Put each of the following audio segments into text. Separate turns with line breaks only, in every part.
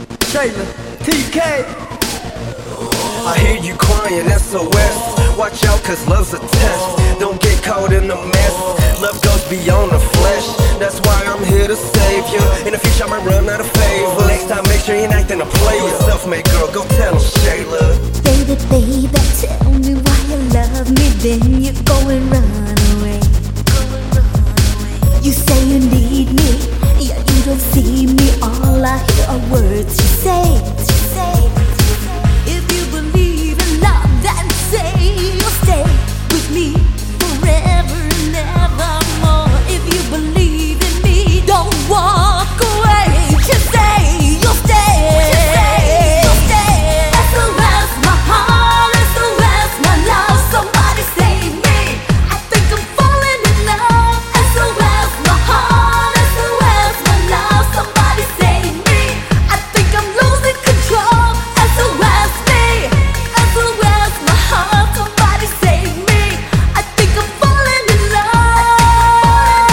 Taylor, TK.
I hear you crying, SOS. Watch out, cause love's a test. Don't get caught in the mess. Love goes beyond the flesh. That's why I'm here to save you. In the future, I might run out of favor. Next time, make sure you ain't acting a player. Self-made girl, go tell him, Shayla.
Baby, baby, tell me why you love me, then you go and run away. You say you need me, yet you don't see me. All I hear are words you say. If you believe in love, then say you'll stay with me forever and evermore. If you believe in me, don't walk away. Just say you'll stay. SOS my heart, SOS my love. Somebody save me. I think I'm falling in love. SOS my heart, SOS my love. Somebody save me. I think I'm losing control. SOS me, SOS my heart. Somebody save me. I think I'm falling in love.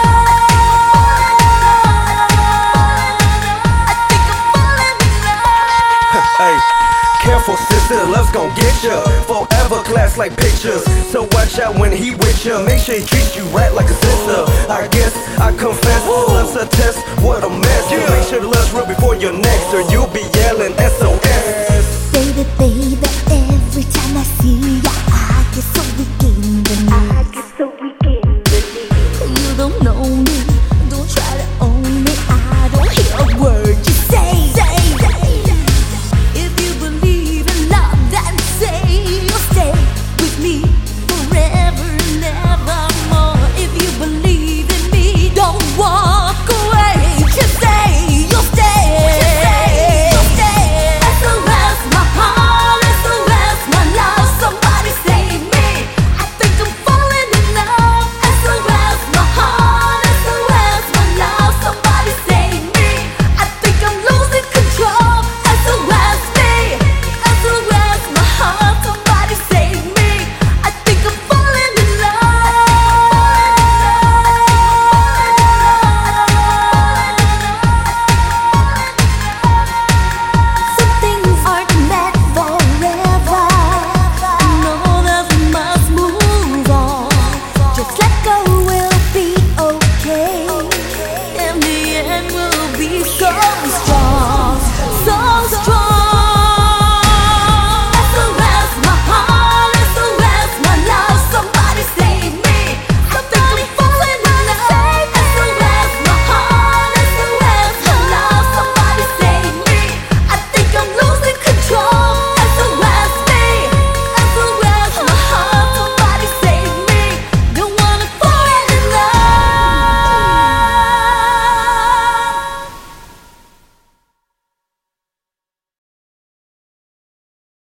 I think I'm falling in love.
Hey, careful sister, love's gon' get ya. Forever class like pictures, so watch out when he with ya. Make sure he treats you right like a sister. I guess I confess, love's a test, what a mess. Make sure the love's real before you're next, or you'll be yelling SOS.